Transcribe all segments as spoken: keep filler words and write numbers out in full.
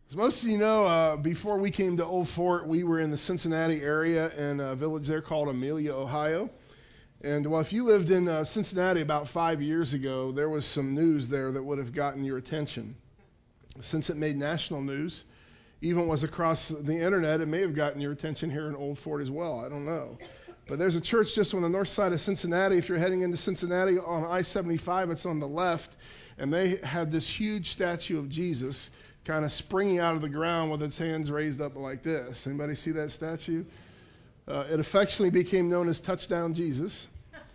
As most of you know, uh, before we came to Old Fort, we were in the Cincinnati area in a village there called Amelia, Ohio. And well, if you lived in uh, Cincinnati about five years ago, there was some news there that would have gotten your attention. Since it made national news, even was across the internet, it may have gotten your attention here in Old Fort as well. I don't know. But there's a church just on the north side of Cincinnati. If you're heading into Cincinnati on I seventy-five, it's on the left. And they had this huge statue of Jesus kind of springing out of the ground with its hands raised up like this. Anybody see that statue? Uh, it affectionately became known as Touchdown Jesus.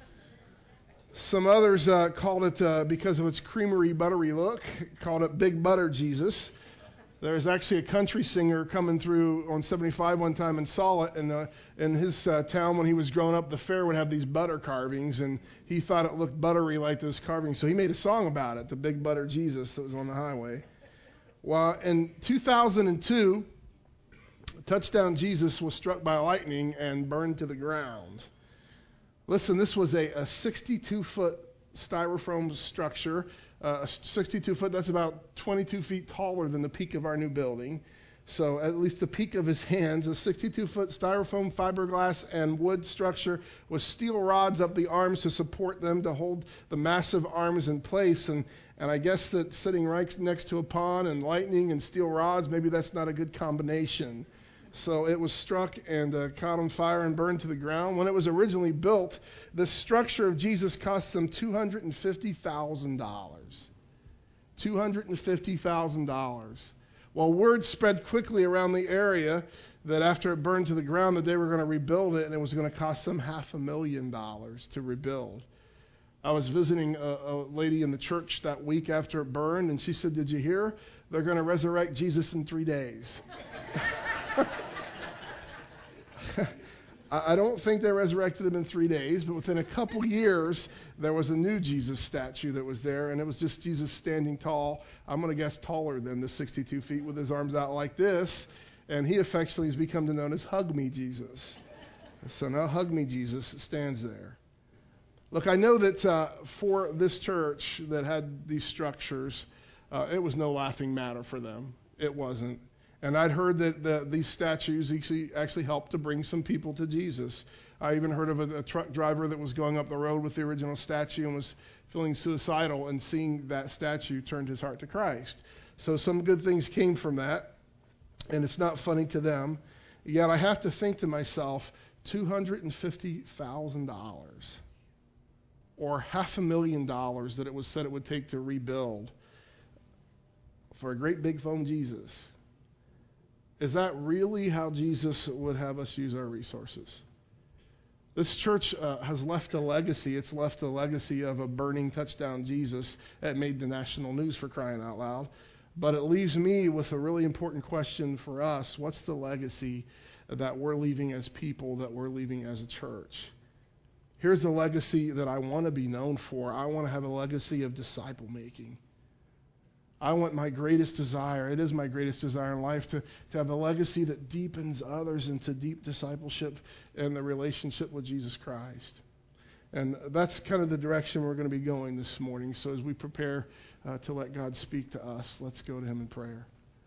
Some others uh, called it, uh, because of its creamery, buttery look, called it Big Butter Jesus. There's actually a country singer coming through on seventy-five one time and saw it. And uh, in his uh, town, when he was growing up, the fair would have these butter carvings, and he thought it looked buttery like those carvings. So he made a song about it, the Big Butter Jesus that was on the highway. Well, in two thousand two, Touchdown Jesus was struck by lightning and burned to the ground. Listen, this was a, a sixty-two foot styrofoam structure. Uh, sixty-two foot, that's about twenty-two feet taller than the peak of our new building. So at least the peak of his hands, a sixty-two foot styrofoam, fiberglass, and wood structure with steel rods up the arms to support them to hold the massive arms in place. And, and I guess that sitting right next to a pond and lightning and steel rods, maybe that's not a good combination. So it was struck and uh, caught on fire and burned to the ground. When it was originally built, the structure of Jesus cost them two hundred fifty thousand dollars. two hundred fifty thousand dollars. Well, word spread quickly around the area that after it burned to the ground that they were going to rebuild it, and it was going to cost them half a million dollars to rebuild. I was visiting a, a lady in the church that week after it burned, and she said, "Did you hear? They're going to resurrect Jesus in three days." I don't think they resurrected him in three days, but within a couple years, there was a new Jesus statue that was there, and it was just Jesus standing tall. I'm going to guess taller than the sixty-two feet with his arms out like this, and he affectionately has become known as Hug Me Jesus. So now Hug Me Jesus stands there. Look, I know that uh, for this church that had these structures, uh, it was no laughing matter for them. It wasn't. And I'd heard that the, these statues actually, actually helped to bring some people to Jesus. I even heard of a, a truck driver that was going up the road with the original statue and was feeling suicidal, and seeing that statue turned his heart to Christ. So some good things came from that, and it's not funny to them. Yet I have to think to myself, two hundred fifty thousand dollars or half a million dollars that it was said it would take to rebuild for a great big foam Jesus. Is that really how Jesus would have us use our resources? This church uh, has left a legacy. It's left a legacy of a burning touchdown Jesus that made the national news, for crying out loud. But it leaves me with a really important question for us. What's the legacy that we're leaving as people, that we're leaving as a church? Here's the legacy that I want to be known for. I want to have a legacy of disciple making. I want my greatest desire, it is my greatest desire in life, to, to have a legacy that deepens others into deep discipleship and the relationship with Jesus Christ. And that's kind of the direction we're going to be going this morning. So as we prepare uh, to let God speak to us, let's go to him in prayer.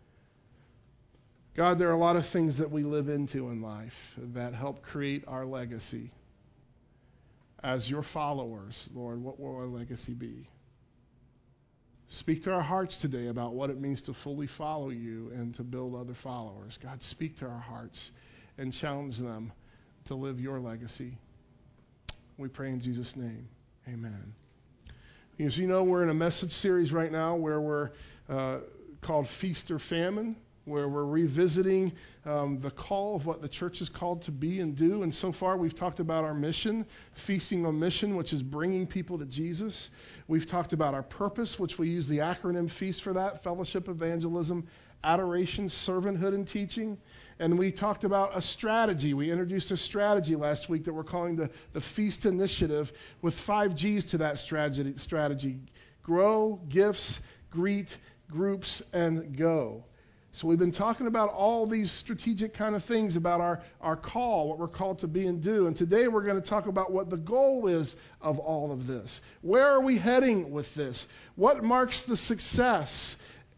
God, there are a lot of things that we live into in life that help create our legacy. As your followers, Lord, what will our legacy be? Speak to our hearts today about what it means to fully follow you and to build other followers. God, speak to our hearts and challenge them to live your legacy. We pray in Jesus' name. Amen. As you know, we're in a message series right now where we're uh, called Feast or Famine, where we're revisiting um, the call of what the church is called to be and do. And so far, we've talked about our mission, Feasting on Mission, which is bringing people to Jesus. We've talked about our purpose, which we use the acronym FEAST for that, Fellowship, Evangelism, Adoration, Servanthood, and Teaching. And we talked about a strategy. We introduced a strategy last week that we're calling the, the Feast Initiative, with five G's to that strategy, strategy. Grow, gifts, greet, groups, and go. So we've been talking about all these strategic kind of things about our, our call, what we're called to be and do. And today we're going to talk about what the goal is of all of this. Where are we heading with this? What marks the success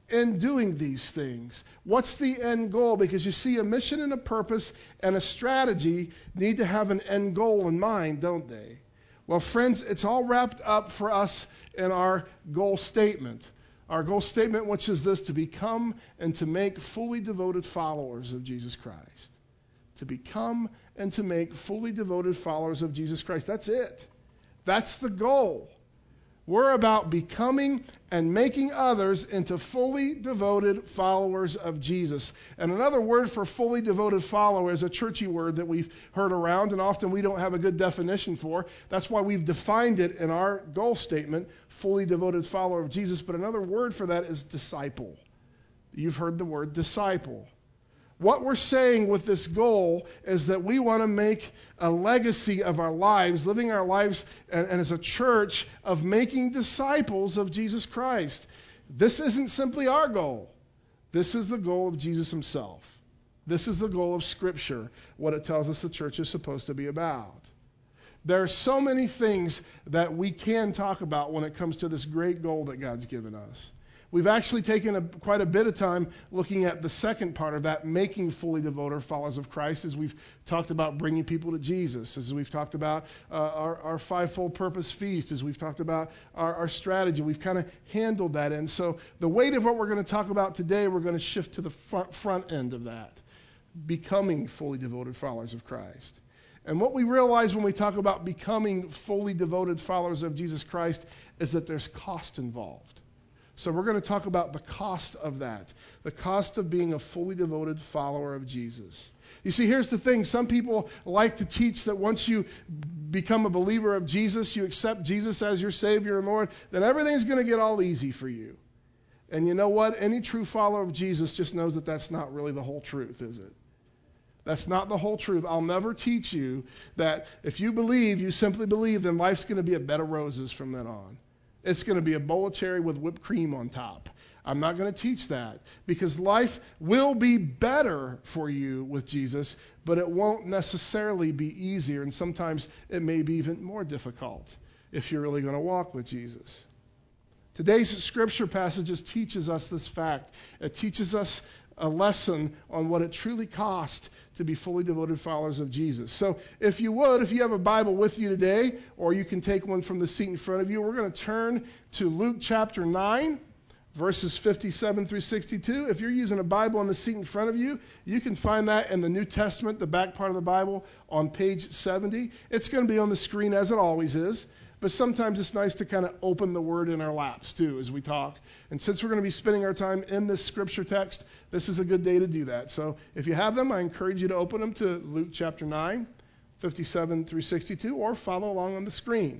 in doing these things? What's the end goal? Because you see, a mission and a purpose and a strategy need to have an end goal in mind, don't they? Well, friends, it's all wrapped up for us in our goal statement. Our goal statement, which is this: to become and to make fully devoted followers of Jesus Christ. To become and to make fully devoted followers of Jesus Christ. That's it. That's the goal. We're about becoming and making others into fully devoted followers of Jesus. And another word for fully devoted follower is a churchy word that we've heard around, and often we don't have a good definition for. That's why we've defined it in our goal statement, fully devoted follower of Jesus. But another word for that is disciple. You've heard the word disciple. What we're saying with this goal is that we want to make a legacy of our lives, living our lives and, and as a church of making disciples of Jesus Christ. This isn't simply our goal. This is the goal of Jesus himself. This is the goal of Scripture, what it tells us the church is supposed to be about. There are so many things that we can talk about when it comes to this great goal that God's given us. We've actually taken a, quite a bit of time looking at the second part of that, making fully devoted followers of Christ, as we've talked about bringing people to Jesus, as we've talked about uh, our, our fivefold purpose feast, as we've talked about our, our strategy. We've kind of handled that. And so the weight of what we're going to talk about today, we're going to shift to the front, front end of that, becoming fully devoted followers of Christ. And what we realize when we talk about becoming fully devoted followers of Jesus Christ is that there's cost involved. So we're going to talk about the cost of that, the cost of being a fully devoted follower of Jesus. You see, here's the thing. Some people like to teach that once you become a believer of Jesus, you accept Jesus as your Savior and Lord, then everything's going to get all easy for you. And you know what? Any true follower of Jesus just knows that that's not really the whole truth, is it? That's not the whole truth. I'll never teach you that if you believe, you simply believe, then life's going to be a bed of roses from then on. It's going to be a bowl of cherry with whipped cream on top. I'm not going to teach that, because life will be better for you with Jesus, but it won't necessarily be easier, and sometimes it may be even more difficult if you're really going to walk with Jesus. Today's scripture passages teaches us this fact. It teaches us a lesson on what it truly costs to be fully devoted followers of Jesus. So if you would, if you have a Bible with you today, or you can take one from the seat in front of you, we're going to turn to Luke chapter nine, verses fifty-seven through sixty-two. If you're using a Bible on the seat in front of you, you can find that in the New Testament, the back part of the Bible, on page seventy. It's going to be on the screen as it always is. But sometimes it's nice to kind of open the Word in our laps, too, as we talk. And since we're going to be spending our time in this scripture text, this is a good day to do that. So if you have them, I encourage you to open them to Luke chapter nine, fifty-seven through sixty-two, or follow along on the screen.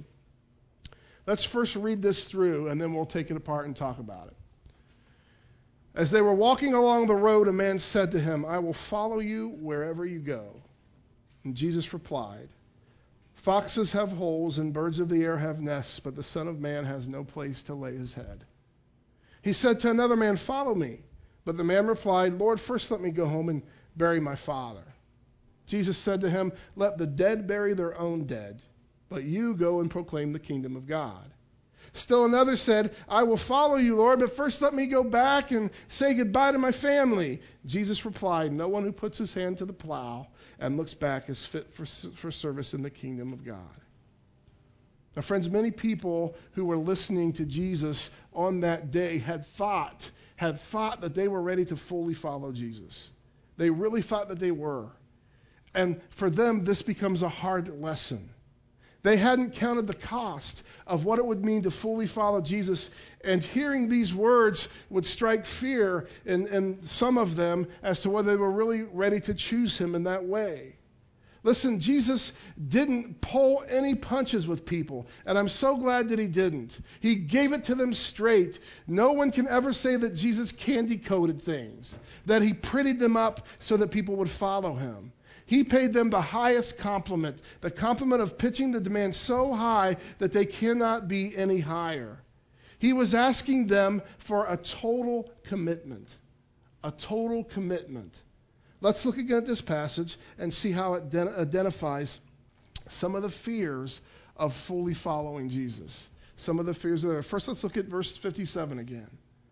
Let's first read this through, and then we'll take it apart and talk about it. As they were walking along the road, a man said to him, "I will follow you wherever you go." And Jesus replied, "Foxes have holes and birds of the air have nests, but the Son of Man has no place to lay his head." He said to another man, "Follow me." But the man replied, "Lord, first let me go home and bury my father." Jesus said to him, "Let the dead bury their own dead, but you go and proclaim the kingdom of God." Still another said, "I will follow you, Lord, but first let me go back and say goodbye to my family." Jesus replied, "No one who puts his hand to the plow and looks back is fit for, for service in the kingdom of God." Now, friends, many people who were listening to Jesus on that day had thought, had thought that they were ready to fully follow Jesus. They really thought that they were. And for them, this becomes a hard lesson. They hadn't counted the cost of what it would mean to fully follow Jesus, and hearing these words would strike fear in, in some of them as to whether they were really ready to choose him in that way. Listen, Jesus didn't pull any punches with people, and I'm so glad that he didn't. He gave it to them straight. No one can ever say that Jesus candy-coated things, that he prettied them up so that people would follow him. He paid them the highest compliment, the compliment of pitching the demand so high that they cannot be any higher. He was asking them for a total commitment, a total commitment. Let's look again at this passage and see how it de- identifies some of the fears of fully following Jesus. Some of the fears are there. First, let's look at verse fifty-seven again.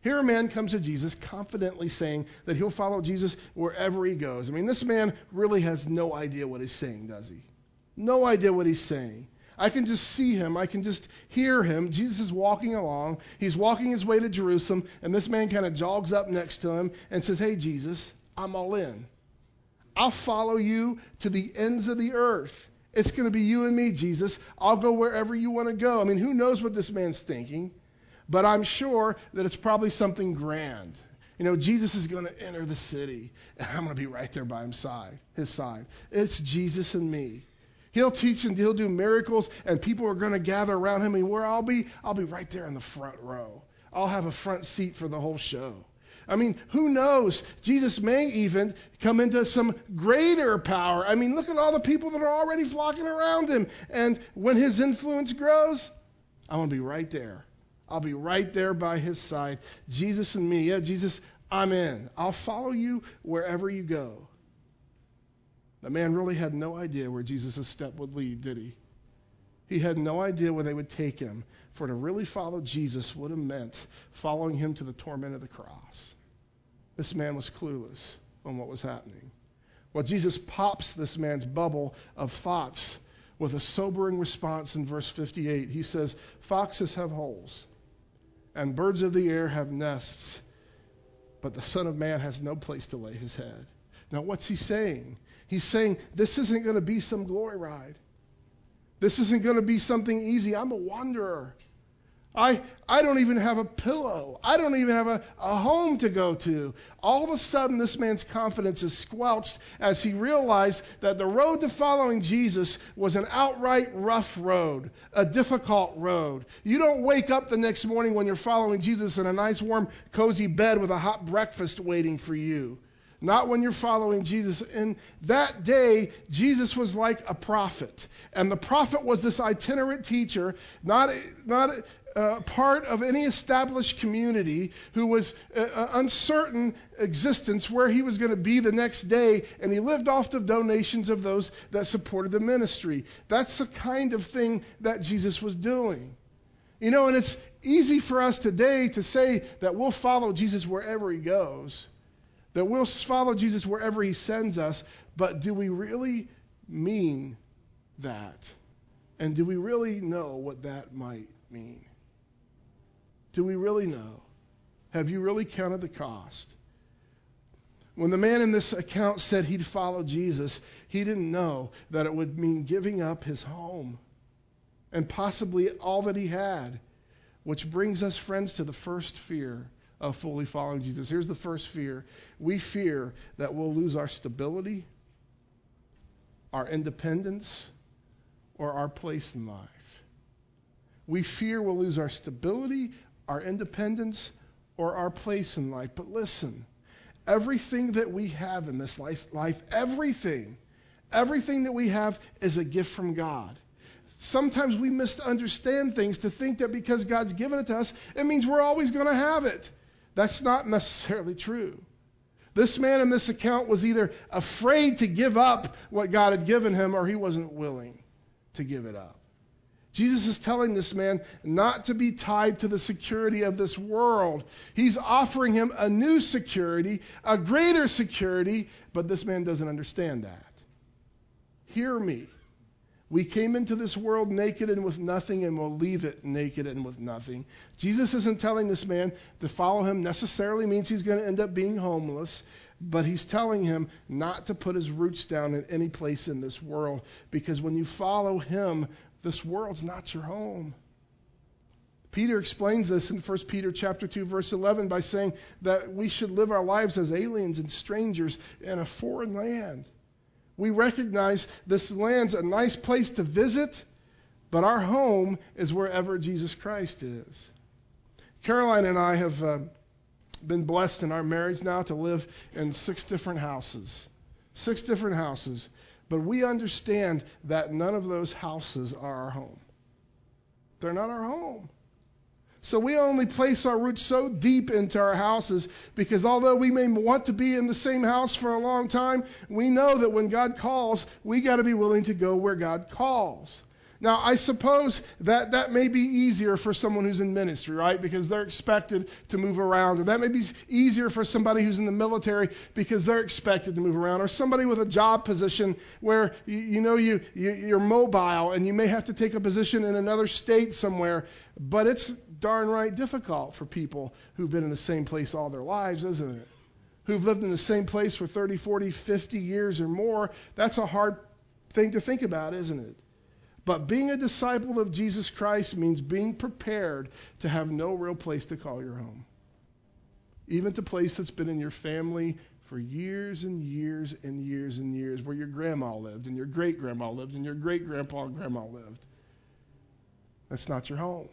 Here a man comes to Jesus confidently saying that he'll follow Jesus wherever he goes. I mean, this man really has no idea what he's saying, does he? No idea what he's saying. I can just see him. I can just hear him. Jesus is walking along. He's walking his way to Jerusalem, and this man kind of jogs up next to him and says, "Hey, Jesus, I'm all in. I'll follow you to the ends of the earth. It's going to be you and me, Jesus. I'll go wherever you want to go." I mean, who knows what this man's thinking? But I'm sure that it's probably something grand. You know, Jesus is going to enter the city, and I'm going to be right there by his side. His side. It's Jesus and me. He'll teach and he'll do miracles, and people are going to gather around him. And where I'll be, I'll be right there in the front row. I'll have a front seat for the whole show. I mean, who knows? Jesus may even come into some greater power. I mean, look at all the people that are already flocking around him. And when his influence grows, I want to be right there. I'll be right there by his side. Jesus and me. Yeah, Jesus, I'm in. I'll follow you wherever you go. The man really had no idea where Jesus' step would lead, did he? He had no idea where they would take him. For to really follow Jesus would have meant following him to the torment of the cross. This man was clueless on what was happening. Well, Jesus pops this man's bubble of thoughts with a sobering response in verse fifty-eight. He says, "Foxes have holes, and birds of the air have nests, but the Son of Man has no place to lay his head." Now, what's he saying? He's saying, this isn't going to be some glory ride. This isn't going to be something easy. I'm a wanderer. I I don't even have a pillow. I don't even have a, a home to go to. All of a sudden, this man's confidence is squelched as he realized that the road to following Jesus was an outright rough road, a difficult road. You don't wake up the next morning when you're following Jesus in a nice, warm, cozy bed with a hot breakfast waiting for you. Not when you're following Jesus. In that day, Jesus was like a prophet. And the prophet was this itinerant teacher, not, not uh, part of any established community, who was uh, uncertain existence where he was going to be the next day. And he lived off the donations of those that supported the ministry. That's the kind of thing that Jesus was doing. You know, and it's easy for us today to say that we'll follow Jesus wherever he goes. That we'll follow Jesus wherever he sends us, but do we really mean that? And do we really know what that might mean? Do we really know? Have you really counted the cost? When the man in this account said he'd follow Jesus, he didn't know that it would mean giving up his home and possibly all that he had, which brings us, friends, to the first fear of fully following Jesus. Here's the first fear. We fear that we'll lose our stability, our independence, or our place in life. We fear we'll lose our stability, our independence, or our place in life. But listen, everything that we have in this life, everything, everything that we have is a gift from God. Sometimes we misunderstand things to think that because God's given it to us, it means we're always going to have it. That's not necessarily true. This man in this account was either afraid to give up what God had given him, or he wasn't willing to give it up. Jesus is telling this man not to be tied to the security of this world. He's offering him a new security, a greater security, but this man doesn't understand that. Hear me. We came into this world naked and with nothing, and we'll leave it naked and with nothing. Jesus isn't telling this man to follow him necessarily means he's going to end up being homeless, but he's telling him not to put his roots down in any place in this world, because when you follow him, this world's not your home. Peter explains this in First Peter chapter two, verse eleven, by saying that we should live our lives as aliens and strangers in a foreign land. We recognize this land's a nice place to visit, but our home is wherever Jesus Christ is. Caroline and I have uh, been blessed in our marriage now to live in six different houses. Six different houses. But we understand that none of those houses are our home. They're not our home. So we only place our roots so deep into our houses because although we may want to be in the same house for a long time, we know that when God calls, we got to be willing to go where God calls. Now, I suppose that that may be easier for someone who's in ministry, right? Because they're expected to move around. Or that may be easier for somebody who's in the military because they're expected to move around. Or somebody with a job position where, you, you know, you, you, you're mobile and you may have to take a position in another state somewhere. But it's darn right difficult for people who've been in the same place all their lives, isn't it? Who've lived in the same place for thirty, forty, fifty years or more. That's a hard thing to think about, isn't it? But being a disciple of Jesus Christ means being prepared to have no real place to call your home. Even to a place that's been in your family for years and years and years and years, where your grandma lived and your great-grandma lived and your great-grandpa and grandma lived. That's not your home.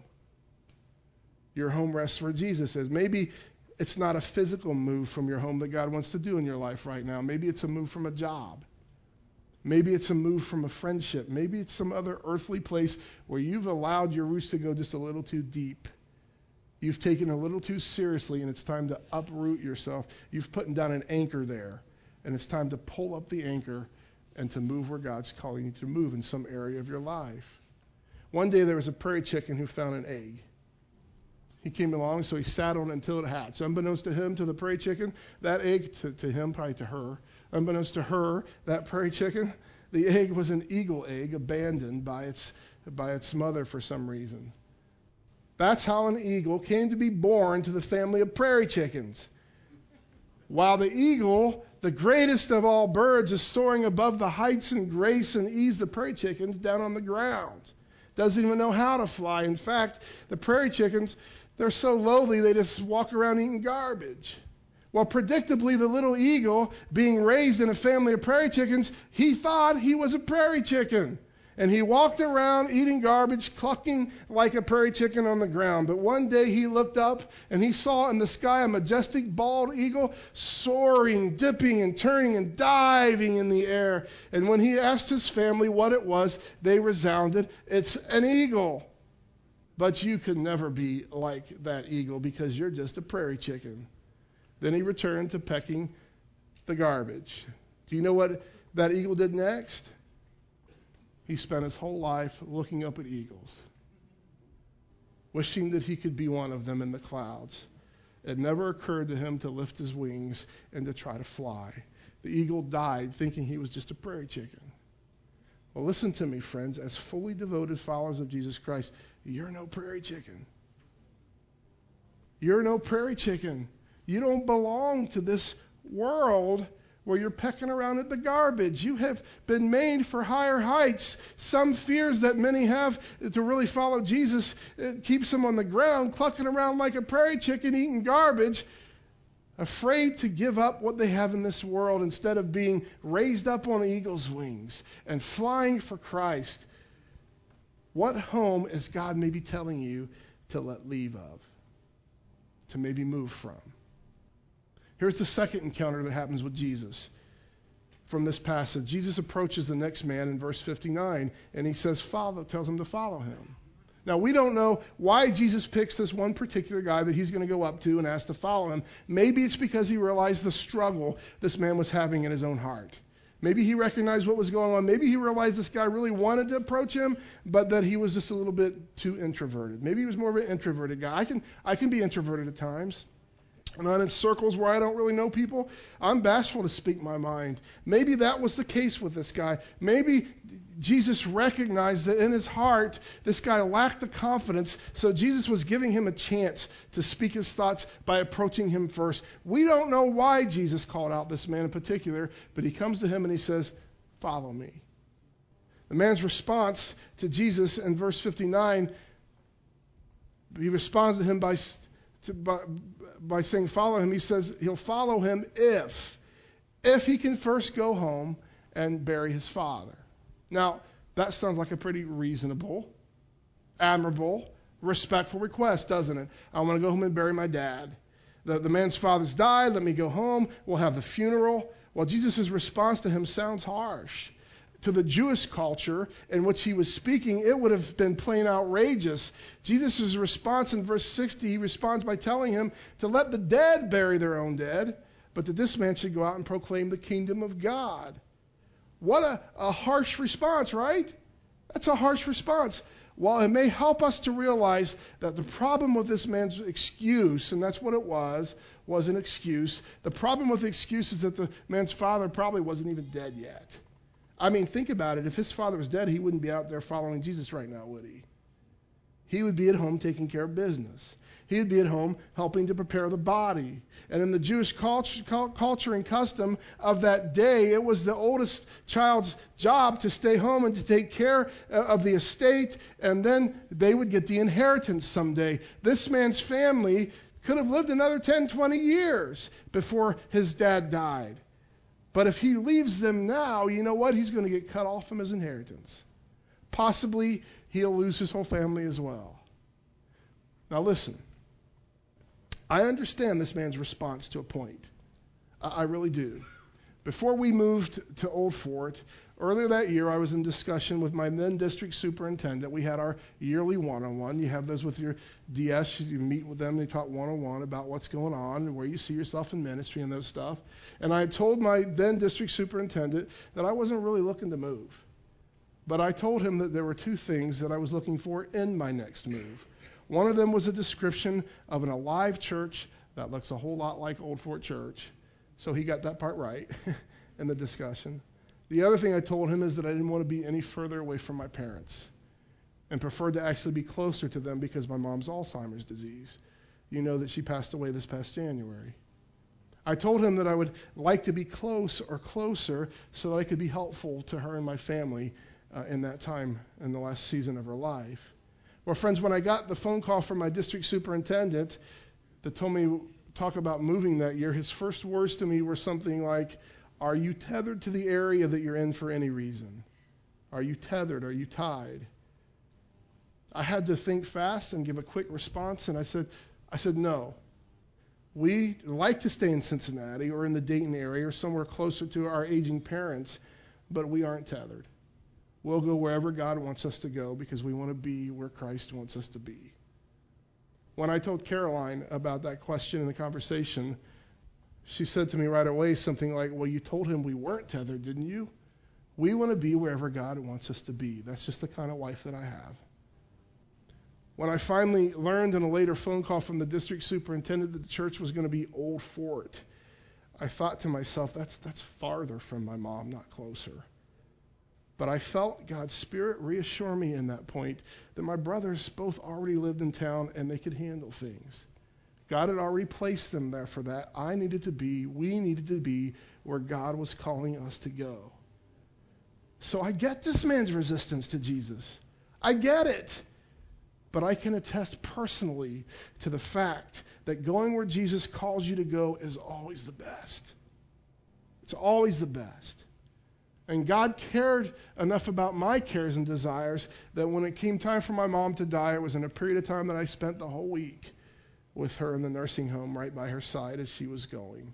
Your home rests where Jesus is. Maybe it's not a physical move from your home that God wants to do in your life right now. Maybe it's a move from a job. Maybe it's a move from a friendship. Maybe it's some other earthly place where you've allowed your roots to go just a little too deep. You've taken a little too seriously, and it's time to uproot yourself. You've put down an anchor there, and it's time to pull up the anchor and to move where God's calling you to move in some area of your life. One day there was a prairie chicken who found an egg. He came along, so he sat on it until it hatched. Unbeknownst to him, to the prairie chicken, that egg, to, to him, probably to her, unbeknownst to her, that prairie chicken, the egg was an eagle egg abandoned by its, by its mother for some reason. That's how an eagle came to be born to the family of prairie chickens. While the eagle, the greatest of all birds, is soaring above the heights and grace and ease, the prairie chickens down on the ground. Doesn't even know how to fly. In fact, the prairie chickens, they're so lowly they just walk around eating garbage. Well, predictably, the little eagle, being raised in a family of prairie chickens, he thought he was a prairie chicken. And he walked around eating garbage, clucking like a prairie chicken on the ground. But one day he looked up and he saw in the sky a majestic bald eagle soaring, dipping and turning and diving in the air. And when he asked his family what it was, they resounded, "It's an eagle." But you could never be like that eagle because you're just a prairie chicken. Then he returned to pecking the garbage. Do you know what that eagle did next? He spent his whole life looking up at eagles, wishing that he could be one of them in the clouds. It never occurred to him to lift his wings and to try to fly. The eagle died thinking he was just a prairie chicken. Well, listen to me, friends. As fully devoted followers of Jesus Christ, you're no prairie chicken. You're no prairie chicken. You don't belong to this world where you're pecking around at the garbage. You have been made for higher heights. Some fears that many have to really follow Jesus, it keeps them on the ground, clucking around like a prairie chicken, eating garbage, afraid to give up what they have in this world instead of being raised up on eagle's wings and flying for Christ. What home is God maybe telling you to let leave of, to maybe move from? Here's the second encounter that happens with Jesus from this passage. Jesus approaches the next man in verse fifty-nine, and he says, "Follow," tells him to follow him. Now, we don't know why Jesus picks this one particular guy that he's going to go up to and ask to follow him. Maybe it's because he realized the struggle this man was having in his own heart. Maybe he recognized what was going on. Maybe he realized this guy really wanted to approach him, but that he was just a little bit too introverted. Maybe he was more of an introverted guy. I can, I can be introverted at times. And I'm in circles where I don't really know people. I'm bashful to speak my mind. Maybe that was the case with this guy. Maybe Jesus recognized that in his heart, this guy lacked the confidence, so Jesus was giving him a chance to speak his thoughts by approaching him first. We don't know why Jesus called out this man in particular, but he comes to him and he says, "Follow me." The man's response to Jesus in verse fifty-nine, he responds to him by To, by, by saying follow him. He says he'll follow him if, if he can first go home and bury his father. Now, that sounds like a pretty reasonable, admirable, respectful request, doesn't it? I want to go home and bury my dad. The, the man's father's died. Let me go home. We'll have the funeral. Well, Jesus' response to him sounds harsh. To the Jewish culture in which he was speaking, it would have been plain outrageous. Jesus' response in verse sixty, he responds by telling him to let the dead bury their own dead, but that this man should go out and proclaim the kingdom of God. What a, a harsh response, right? That's a harsh response. While it may help us to realize that the problem with this man's excuse, and that's what it was, was an excuse. The problem with the excuse is that the man's father probably wasn't even dead yet. I mean, think about it. If his father was dead, he wouldn't be out there following Jesus right now, would he? He would be at home taking care of business. He would be at home helping to prepare the body. And in the Jewish culture, culture and custom of that day, it was the oldest child's job to stay home and to take care of the estate, and then they would get the inheritance someday. This man's family could have lived another ten, twenty years before his dad died. But if he leaves them now, you know what? He's going to get cut off from his inheritance. Possibly he'll lose his whole family as well. Now listen. I understand this man's response to a point. I really do. Before we moved to Old Fort, earlier that year I was in discussion with my then district superintendent. We had our yearly one-on-one. You have those with your D S. You meet with them. They talk one-on-one about what's going on and where you see yourself in ministry and those stuff. And I told my then district superintendent that I wasn't really looking to move. But I told him that there were two things that I was looking for in my next move. One of them was a description of an alive church that looks a whole lot like Old Fort Church. So he got that part right in the discussion. The other thing I told him is that I didn't want to be any further away from my parents and preferred to actually be closer to them because my mom's Alzheimer's disease. You know that she passed away this past January. I told him that I would like to be close or closer so that I could be helpful to her and my family uh, in that time in the last season of her life. Well, friends, when I got the phone call from my district superintendent that told me talk about moving that year, his first words to me were something like, "Are you tethered to the area that you're in for any reason? Are you tethered? Are you tied?" I had to think fast and give a quick response, and I said, I said, no. We like to stay in Cincinnati or in the Dayton area or somewhere closer to our aging parents, but we aren't tethered. We'll go wherever God wants us to go because we want to be where Christ wants us to be. When I told Caroline about that question in the conversation, she said to me right away something like, "Well, you told him we weren't tethered, didn't you? We want to be wherever God wants us to be. That's just the kind of wife that I have." When I finally learned in a later phone call from the district superintendent that the church was going to be Old Fort, I thought to myself, that's that's farther from my mom, not closer. But I felt God's Spirit reassure me in that point that my brothers both already lived in town and they could handle things. God had already placed them there for that. I needed to be, we needed to be where God was calling us to go. So I get this man's resistance to Jesus. I get it. But I can attest personally to the fact that going where Jesus calls you to go is always the best. It's always the best. And God cared enough about my cares and desires that when it came time for my mom to die, it was in a period of time that I spent the whole week with her in the nursing home right by her side as she was going.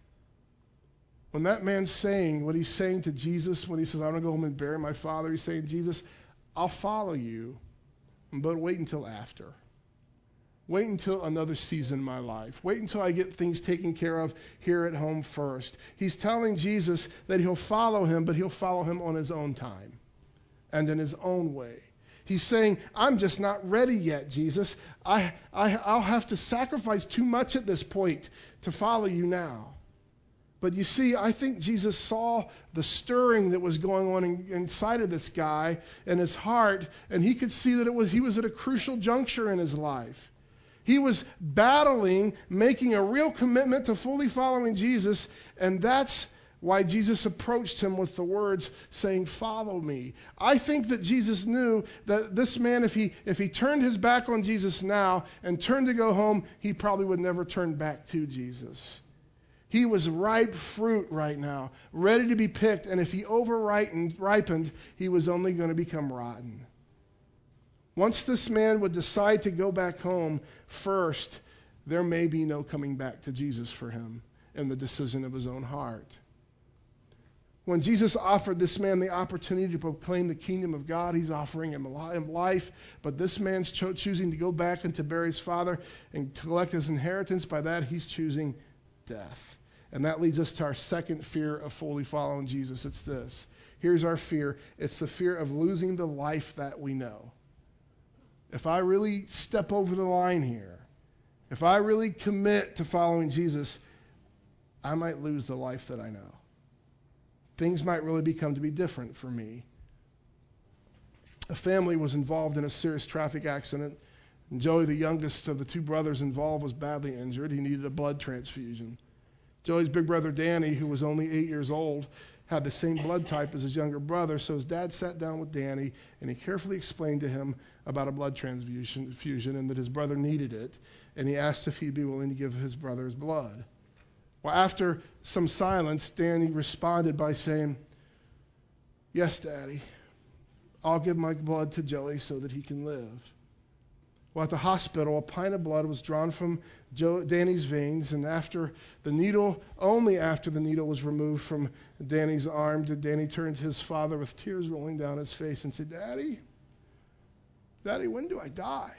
When that man's saying what he's saying to Jesus, when he says, "I'm going to go home and bury my father," he's saying, "Jesus, I'll follow you, but wait until after. Wait until another season in my life. Wait until I get things taken care of here at home first." He's telling Jesus that he'll follow him, but he'll follow him on his own time and in his own way. He's saying, "I'm just not ready yet, Jesus. I, I, I'll have to sacrifice too much at this point to follow you now." But you see, I think Jesus saw the stirring that was going on in, inside of this guy in his heart, and he could see that it was he was at a crucial juncture in his life. He was battling, making a real commitment to fully following Jesus, and that's why Jesus approached him with the words saying, "Follow me." I think that Jesus knew that this man, if he if he turned his back on Jesus now and turned to go home, he probably would never turn back to Jesus. He was ripe fruit right now, ready to be picked, and if he over-ripened, ripened, he was only going to become rotten. Once this man would decide to go back home first, there may be no coming back to Jesus for him in the decision of his own heart. When Jesus offered this man the opportunity to proclaim the kingdom of God, he's offering him life, but this man's cho- choosing to go back and to bury his father and to collect his inheritance. By that, he's choosing death. And that leads us to our second fear of fully following Jesus. It's this. Here's our fear. It's the fear of losing the life that we know. If I really step over the line here, if I really commit to following Jesus, I might lose the life that I know. Things might really become to be different for me. A family was involved in a serious traffic accident, and Joey, the youngest of the two brothers involved, was badly injured. He needed a blood transfusion. Joey's big brother Danny, who was only eight years old, had the same blood type as his younger brother, so his dad sat down with Danny and he carefully explained to him about a blood transfusion fusion and that his brother needed it, and he asked if he'd be willing to give his brother his blood. Well, after some silence, Danny responded by saying, "Yes, Daddy, I'll give my blood to Joey so that he can live." Well, at the hospital, a pint of blood was drawn from Joe, Danny's veins, and after the needle, only after the needle was removed from Danny's arm, did Danny turn to his father with tears rolling down his face and say, "Daddy, Daddy, when do I die?"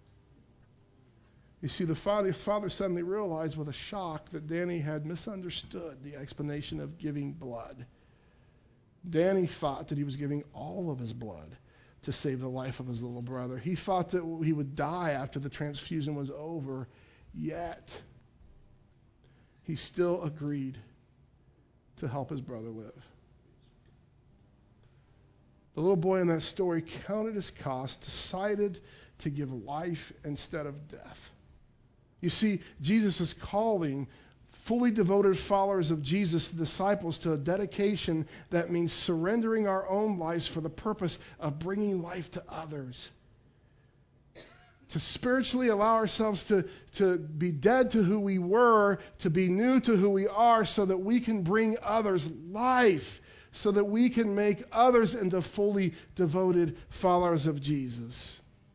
You see, the father, father suddenly realized with a shock that Danny had misunderstood the explanation of giving blood. Danny thought that he was giving all of his blood to save the life of his little brother. He thought that he would die after the transfusion was over, yet he still agreed to help his brother live. The little boy in that story counted his cost, decided to give life instead of death. You see, Jesus is calling fully devoted followers of Jesus, the disciples, to a dedication that means surrendering our own lives for the purpose of bringing life to others. To spiritually allow ourselves to, to be dead to who we were, to be new to who we are, so that we can bring others life, so that we can make others into fully devoted followers of Jesus.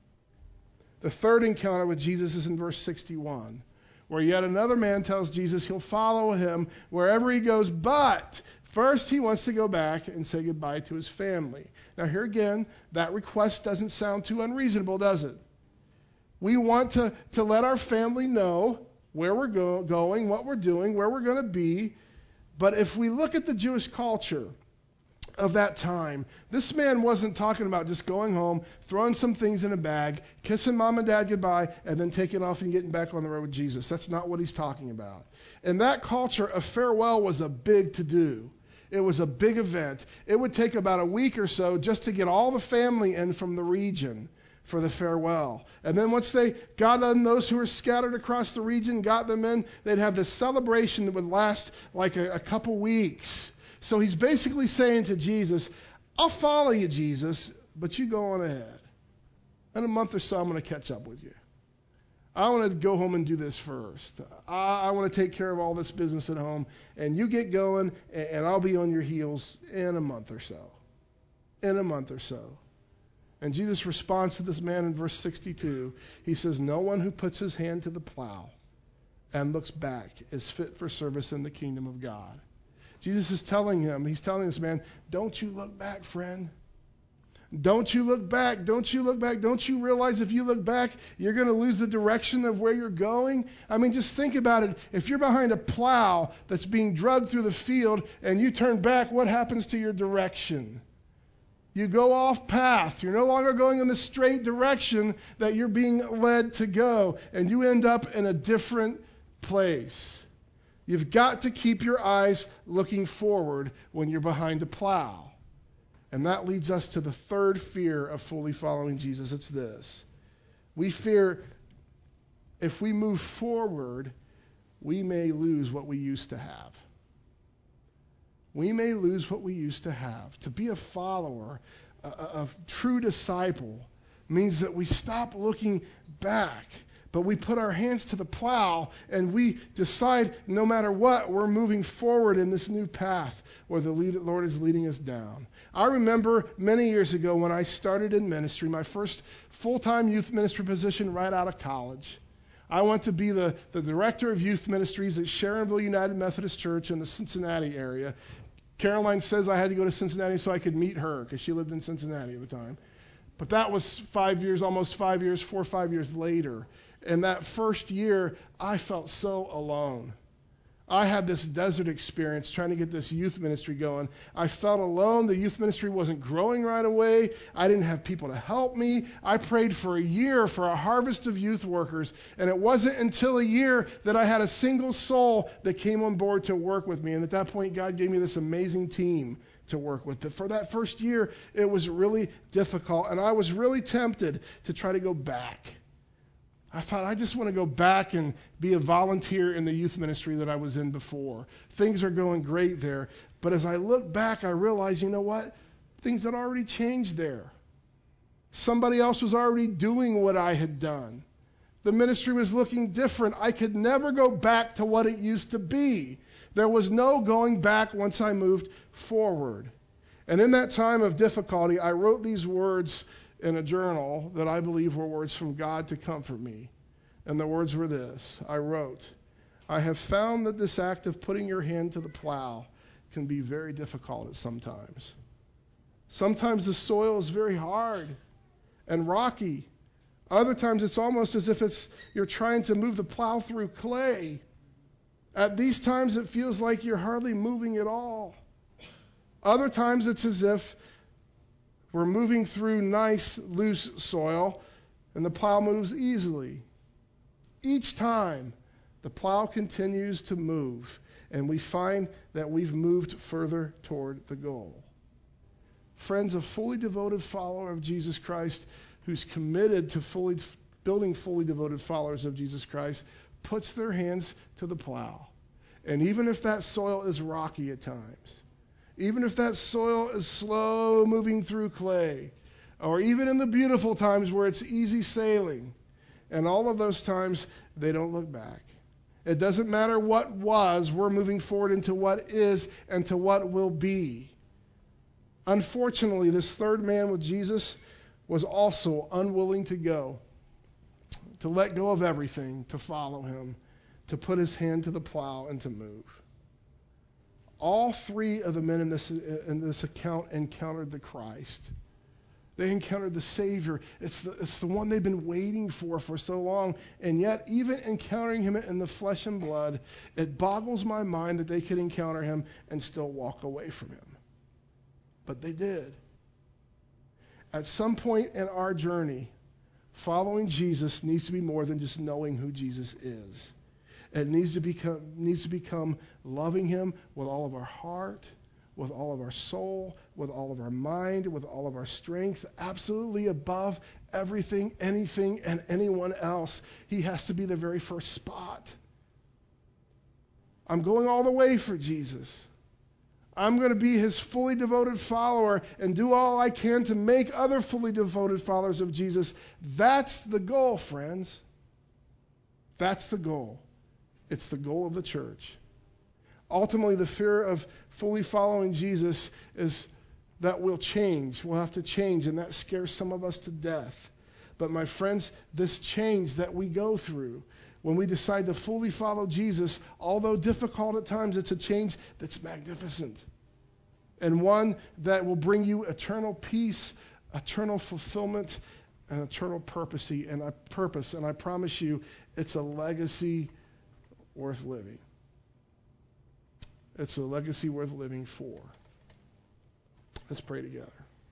The third encounter with Jesus is in verse sixty-one. Where yet another man tells Jesus he'll follow him wherever he goes, but first he wants to go back and say goodbye to his family. Now here again, that request doesn't sound too unreasonable, does it? We want to, to let our family know where we're go, going, what we're doing, where we're going to be. But if we look at the Jewish culture of that time, this man wasn't talking about just going home, throwing some things in a bag, kissing mom and dad goodbye, and then taking off and getting back on the road with Jesus. That's not what he's talking about. In that culture, a farewell was a big to-do. It was a big event. It would take about a week or so just to get all the family in from the region for the farewell. And then once they got in, those who were scattered across the region, got them in, they'd have this celebration that would last like a, a couple weeks. So he's basically saying to Jesus, I'll follow you, Jesus, but you go on ahead. In a month or so, I'm going to catch up with you. I want to go home and do this first. I, I want to take care of all this business at home, and you get going, and, and I'll be on your heels in a month or so. In a month or so. And Jesus responds to this man in verse sixty-two. He says, no one who puts his hand to the plow and looks back is fit for service in the kingdom of God. Jesus is telling him, he's telling this man, don't you look back, friend. Don't you look back. Don't you look back. Don't you realize if you look back, you're going to lose the direction of where you're going? I mean, just think about it. If you're behind a plow that's being drugged through the field and you turn back, what happens to your direction? You go off path. You're no longer going in the straight direction that you're being led to go, and you end up in a different place. You've got to keep your eyes looking forward when you're behind a plow. And that leads us to the third fear of fully following Jesus. It's this. We fear if we move forward, we may lose what we used to have. We may lose what we used to have. To be a follower, a, a true disciple, means that we stop looking back, but we put our hands to the plow and we decide no matter what, we're moving forward in this new path where the Lord is leading us down. I remember many years ago when I started in ministry, my first full-time youth ministry position right out of college. I went to be the, the director of youth ministries at Sharonville United Methodist Church in the Cincinnati area. Caroline says I had to go to Cincinnati so I could meet her because she lived in Cincinnati at the time. But that was five years, almost five years, four or five years later. And that first year, I felt so alone. I had this desert experience trying to get this youth ministry going. I felt alone. The youth ministry wasn't growing right away. I didn't have people to help me. I prayed for a year for a harvest of youth workers, and it wasn't until a year that I had a single soul that came on board to work with me. And at that point, God gave me this amazing team to work with. But for that first year, it was really difficult, and I was really tempted to try to go back. I thought, I just want to go back and be a volunteer in the youth ministry that I was in before. Things are going great there. But as I look back, I realized, you know what? Things had already changed there. Somebody else was already doing what I had done. The ministry was looking different. I could never go back to what it used to be. There was no going back once I moved forward. And in that time of difficulty, I wrote these words in a journal that I believe were words from God to comfort me. And the words were this. I wrote, I have found that this act of putting your hand to the plow can be very difficult at sometimes. Sometimes the soil is very hard and rocky. Other times it's almost as if it's you're trying to move the plow through clay. At these times it feels like you're hardly moving at all. Other times it's as if we're moving through nice, loose soil, and the plow moves easily. Each time, the plow continues to move, and we find that we've moved further toward the goal. Friends, a fully devoted follower of Jesus Christ who's committed to fully building fully devoted followers of Jesus Christ puts their hands to the plow. And even if that soil is rocky at times, even if that soil is slow moving through clay, or even in the beautiful times where it's easy sailing, and all of those times, they don't look back. It doesn't matter what was, we're moving forward into what is and to what will be. Unfortunately, this third man with Jesus was also unwilling to go, to let go of everything, to follow him, to put his hand to the plow and to move. All three of the men in this, in this account encountered the Christ. They encountered the Savior. It's the, it's the one they've been waiting for for so long. And yet, even encountering him in the flesh and blood, it boggles my mind that they could encounter him and still walk away from him. But they did. At some point in our journey, following Jesus needs to be more than just knowing who Jesus is. It needs to become needs to become loving him with all of our heart, with all of our soul, with all of our mind, with all of our strength, absolutely above everything, anything, and anyone else. He has to be the very first spot. I'm going all the way for Jesus. I'm going to be his fully devoted follower and do all I can to make other fully devoted followers of Jesus. That's the goal, friends. That's the goal. It's the goal of the church. Ultimately, the fear of fully following Jesus is that we'll change. We'll have to change, and that scares some of us to death. But my friends, this change that we go through when we decide to fully follow Jesus, although difficult at times, it's a change that's magnificent and one that will bring you eternal peace, eternal fulfillment, and eternal purpose. And I purpose, and I promise you, it's a legacy worth living. It's a legacy worth living for. Let's pray together.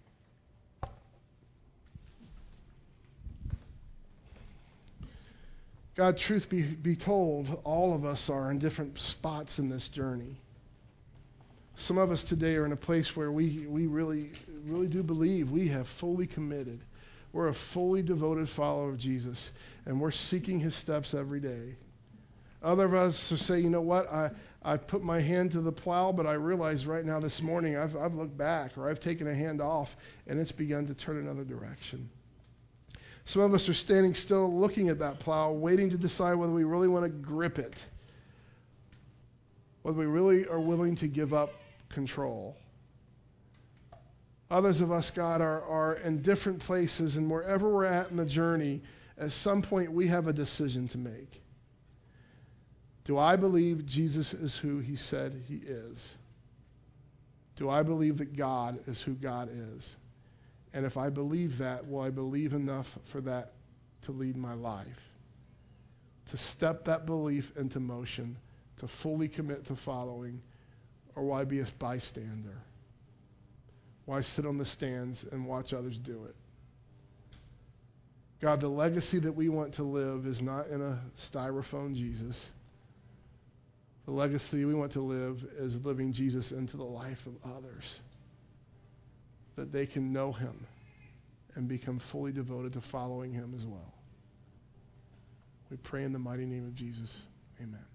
God, truth be, be told, all of us are in different spots in this journey. Some of us today are in a place where we, we really, really do believe we have fully committed. We're a fully devoted follower of Jesus, and we're seeking his steps every day. Other of us say, you know what, I, I put my hand to the plow, but I realize right now this morning I've, I've looked back, or I've taken a hand off, and it's begun to turn another direction. Some of us are standing still looking at that plow, waiting to decide whether we really want to grip it, whether we really are willing to give up control. Others of us, God, are, are in different places, and wherever we're at in the journey, at some point we have a decision to make. Do I believe Jesus is who he said he is? Do I believe that God is who God is? And if I believe that, will I believe enough for that to lead my life? To step that belief into motion to fully commit to following, or why be a bystander? Why sit on the stands and watch others do it? God, the legacy that we want to live is not in a styrofoam Jesus. The legacy we want to live is living Jesus into the life of others, that they can know him and become fully devoted to following him as well. We pray in the mighty name of Jesus. Amen.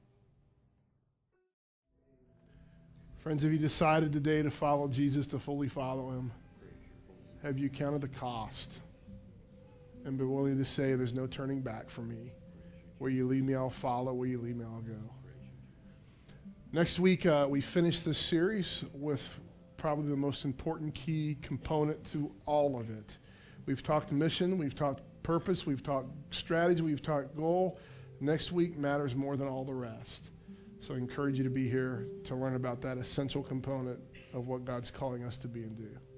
Friends, have you decided today to follow Jesus, to fully follow him? Have you counted the cost and been willing to say there's no turning back for me? Where you lead me, I'll follow. Where you lead me, I'll go. Next week, uh, we finish this series with probably the most important key component to all of it. We've talked mission, we've talked purpose, we've talked strategy, we've talked goal. Next week matters more than all the rest. So I encourage you to be here to learn about that essential component of what God's calling us to be and do.